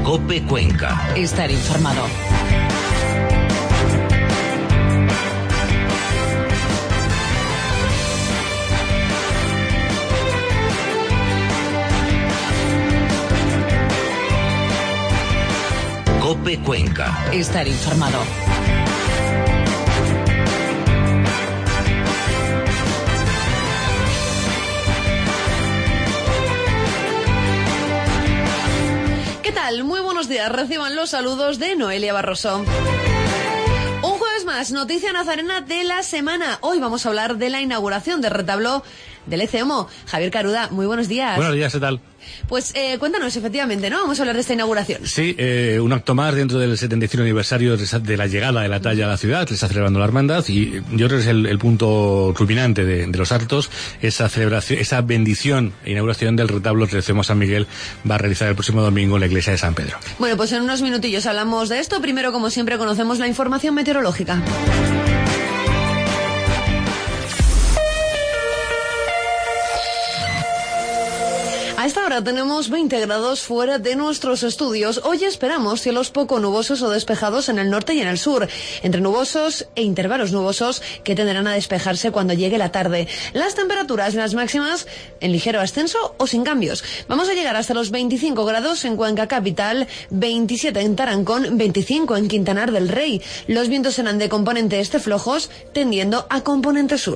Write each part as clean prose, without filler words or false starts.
COPE Cuenca. Estar informado. COPE Cuenca. Estar informado. ¿Qué tal? Muy buenos días. Reciban los saludos de Noelia Barroso. Un jueves más, noticia nazarena de la semana. Hoy vamos a hablar de la inauguración del retablo del ECEOMO. Javier Caruda, muy buenos días. Buenos días, ¿qué tal? Pues cuéntanos, efectivamente, ¿no? Vamos a hablar de esta inauguración. Sí, un acto más dentro del 75 aniversario de la llegada de la talla a la ciudad, que está celebrando la hermandad, y yo creo que es el punto culminante de los actos, esa celebración, esa bendición e inauguración del retablo que el ECEOMO San Miguel va a realizar el próximo domingo en la iglesia de San Pedro. Bueno, pues en unos minutillos hablamos de esto. Primero, como siempre, conocemos la información meteorológica. A esta hora tenemos 20 grados fuera de nuestros estudios. Hoy esperamos cielos poco nubosos o despejados en el norte y en el sur, entre nubosos e intervalos nubosos que tenderán a despejarse cuando llegue la tarde. Las temperaturas, las máximas, en ligero ascenso o sin cambios. Vamos a llegar hasta los 25 grados en Cuenca capital, 27 en Tarancón, 25 en Quintanar del Rey. Los vientos serán de componente este flojos, tendiendo a componente sur.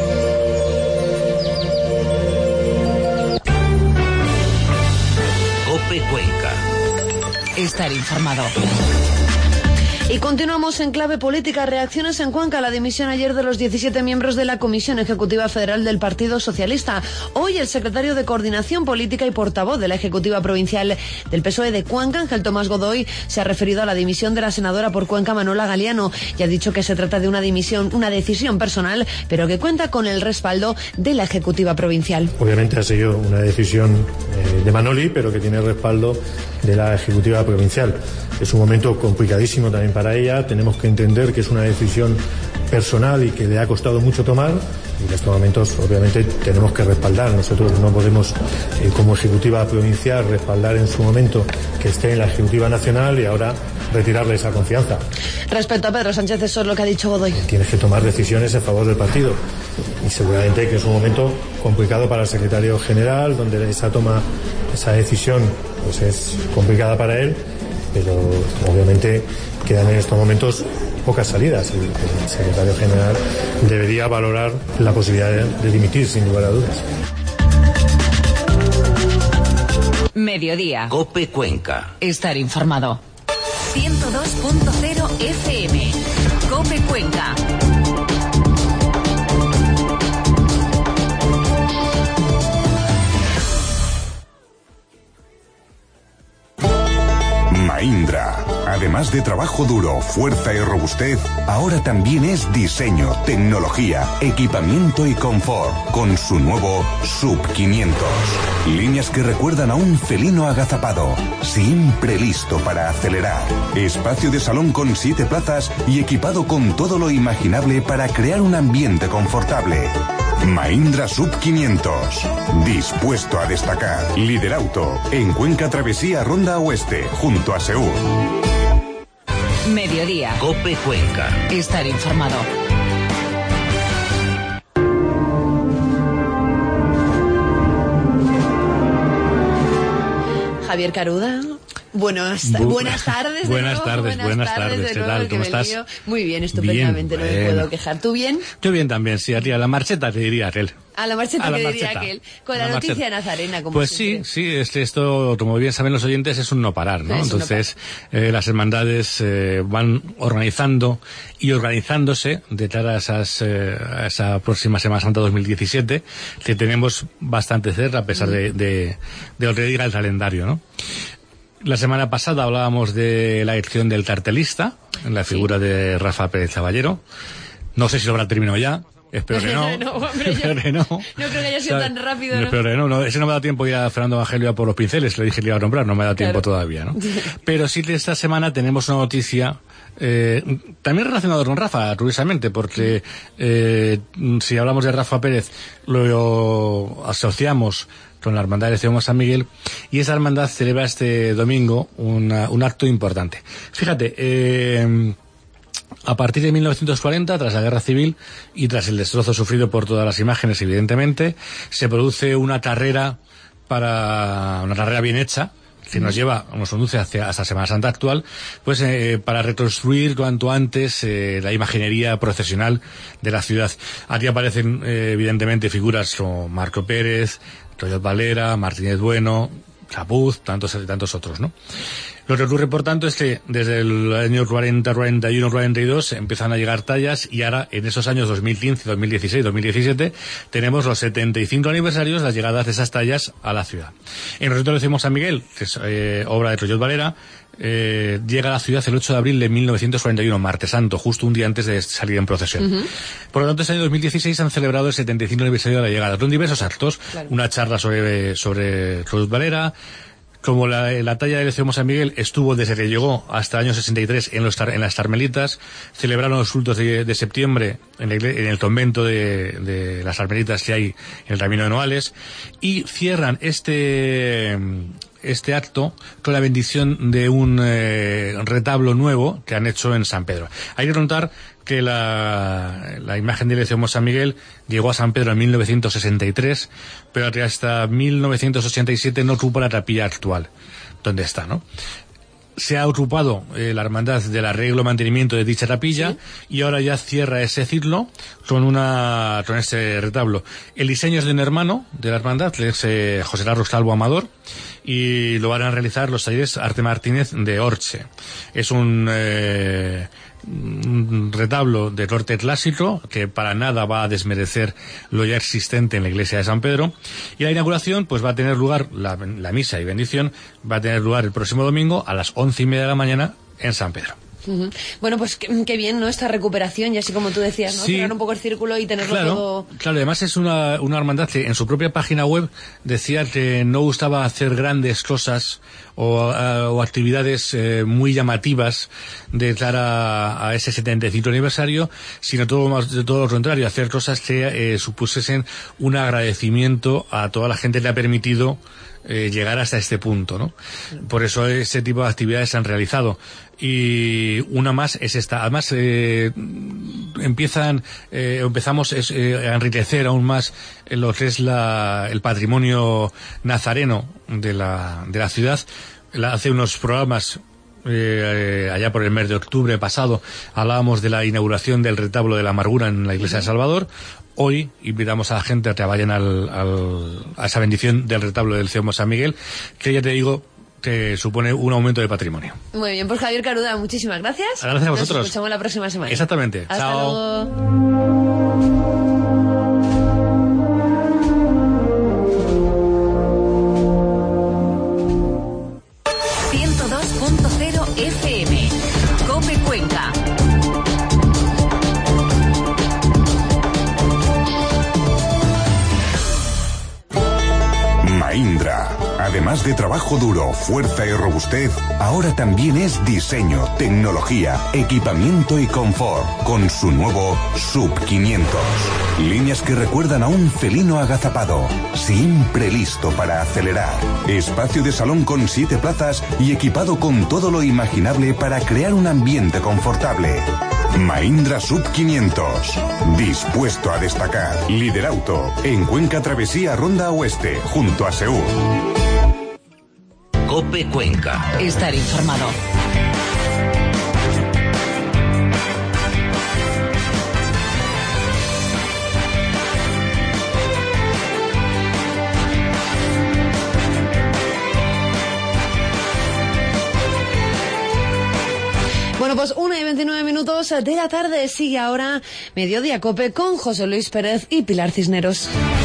COPE Cuenca. Estar informado. Y continuamos en clave política. Reacciones en Cuenca a la dimisión ayer de los 17 miembros de la Comisión Ejecutiva Federal del Partido Socialista. Hoy el secretario de Coordinación Política y portavoz de la Ejecutiva Provincial del PSOE de Cuenca, Ángel Tomás Godoy, se ha referido a la dimisión de la senadora por Cuenca, Manuela Galiano, y ha dicho que se trata de una decisión personal, pero que cuenta con el respaldo de la Ejecutiva Provincial. Obviamente ha sido una decisión de Manoli, pero que tiene el respaldo de la Ejecutiva Provincial. Es un momento complicadísimo también para ella. Tenemos que entender que es una decisión personal y que le ha costado mucho tomar, y en estos momentos obviamente tenemos que respaldar. Nosotros no podemos, como Ejecutiva Provincial, respaldar en su momento que esté en la Ejecutiva Nacional y ahora retirarle esa confianza. Respecto a Pedro Sánchez, eso es lo que ha dicho Godoy. Tienes que tomar decisiones en favor del partido, y seguramente que es un momento complicado para el secretario general, donde esa decisión pues es complicada para él, pero obviamente quedan en estos momentos pocas salidas. El secretario general debería valorar la posibilidad de dimitir, sin lugar a dudas. Mediodía. COPE Cuenca. Estar informado. 102.0 FM. COPE Cuenca. Mahindra, además de trabajo duro, fuerza y robustez, ahora también es diseño, tecnología, equipamiento y confort, con su nuevo Sub 500. Líneas que recuerdan a un felino agazapado, siempre listo para acelerar. Espacio de salón con 7 plazas y equipado con todo lo imaginable para crear un ambiente confortable. Mahindra Sub 500, dispuesto a destacar. Liderauto, en Cuenca Travesía Ronda Oeste, junto a Seúl. Mediodía. COPE Cuenca. Estar informado. Javier Caruda. Buenas tardes. Buenas tardes. ¿Qué tal? ¿Cómo estás? Muy bien, estupendamente, bien, no me puedo quejar. ¿Tú bien? Yo bien también, sí, a la marcheta te diría aquel. A la marcheta que diría aquel. Con la noticia nazarena, como pues siempre. Sí, esto, como bien saben los oyentes, es un no parar, ¿no? Entonces, las hermandades van organizando y organizándose de cara a esa próxima Semana Santa 2017, que tenemos bastante cerca, a pesar de lo que diga el calendario, ¿no? La semana pasada hablábamos de la elección del cartelista, en la figura de Rafa Pérez Caballero. No sé si lo habrá terminado ya. Espero que no. Espero que no. No creo que haya sido tan rápido, ¿no? Espero que no. Ese no me ha dado tiempo ya a Fernando Evangelio por los pinceles. Le dije que le iba a nombrar. No me ha dado tiempo todavía, ¿no? Pero sí que esta semana tenemos una noticia también relacionada con Rafa, curiosamente, porque si hablamos de Rafa Pérez lo asociamos con la Hermandad del Cebo San Miguel, y esa hermandad celebra este domingo un acto importante. Fíjate, a partir de 1940, tras la Guerra Civil y tras el destrozo sufrido por todas las imágenes, evidentemente, se produce una carrera bien hecha, que nos conduce hasta Semana Santa actual, pues para reconstruir cuanto antes la imaginería procesional de la ciudad. Aquí aparecen evidentemente figuras como Marco Pérez, Toyot Valera, Martínez Bueno, Capuz, tantos otros, ¿no? Lo que ocurre, por tanto, es que desde el año 40, 41, 42 empiezan a llegar tallas, y ahora, en esos años 2015, 2016, 2017, tenemos los 75 aniversarios, las llegadas de esas tallas a la ciudad. En el reto del Cebo San Miguel, que es obra de Toyot Valera, llega a la ciudad el 8 de abril de 1941, martes santo, justo un día antes de salir en procesión. Uh-huh. Por lo tanto, este año 2016 han celebrado el 75 aniversario de la llegada, con diversos actos, claro. Una charla sobre Toyot Valera. Como la talla del Cebo San Miguel estuvo desde que llegó hasta el año 63 en las Carmelitas, celebraron los cultos de septiembre en el convento de las Carmelitas que hay en el Camino de Noales, y cierran este acto con la bendición de un retablo nuevo que han hecho en San Pedro. Hay que contar que la imagen del Cebo San Miguel llegó a San Pedro en 1963, pero que hasta 1987 no ocupa la capilla actual, donde está, ¿no? Se ha ocupado la hermandad del arreglo y mantenimiento de dicha capilla, sí. Y ahora ya cierra ese ciclo con este retablo. El diseño es de un hermano de la hermandad, que es José Carlos Calvo Amador, y lo van a realizar los talleres Arte Martínez de Orche. Es un retablo de corte clásico que para nada va a desmerecer lo ya existente en la iglesia de San Pedro, y la inauguración pues va a tener lugar, la misa y bendición va a tener lugar el próximo domingo a las 11:30 de la mañana en San Pedro. Uh-huh. Bueno, pues qué bien, ¿no? Esta recuperación, y así como tú decías, ¿no? Sí. Cerrar un poco el círculo y tenerlo todo. Claro, además es una hermandad que en su propia página web decía que no gustaba hacer grandes cosas o actividades muy llamativas de cara a ese 75 aniversario, sino todo lo contrario, hacer cosas que supusiesen un agradecimiento a toda la gente que le ha permitido llegar hasta este punto, ¿no? Por eso ese tipo de actividades se han realizado. Y una más es esta. Además, empezamos a enriquecer aún más lo que es el patrimonio nazareno de la ciudad. Hace unos programas, allá por el mes de octubre pasado, hablábamos de la inauguración del retablo de la Amargura en la iglesia de Salvador. Hoy invitamos a la gente a que vayan a esa bendición del retablo del Cebo San Miguel, que ya te digo que supone un aumento de patrimonio. Muy bien, pues Javier Caruda, muchísimas gracias. Gracias a vosotros. Nos escuchamos la próxima semana. Exactamente. Hasta Chao. Luego. 102.0 FM. COPE Cuenca. Mahindra, además de trabajo duro, fuerza y robustez, ahora también es diseño, tecnología, equipamiento y confort, con su nuevo Sub 500. Líneas que recuerdan a un felino agazapado, siempre listo para acelerar. Espacio de salón con 7 plazas y equipado con todo lo imaginable para crear un ambiente confortable. Mahindra Sub 500, dispuesto a destacar. Liderauto, en Cuenca Travesía Ronda Oeste, junto a Seúl. COPE Cuenca. Estar informado. Bueno, pues 1:29 de la tarde, sigue ahora Mediodía Cope con José Luis Pérez y Pilar Cisneros.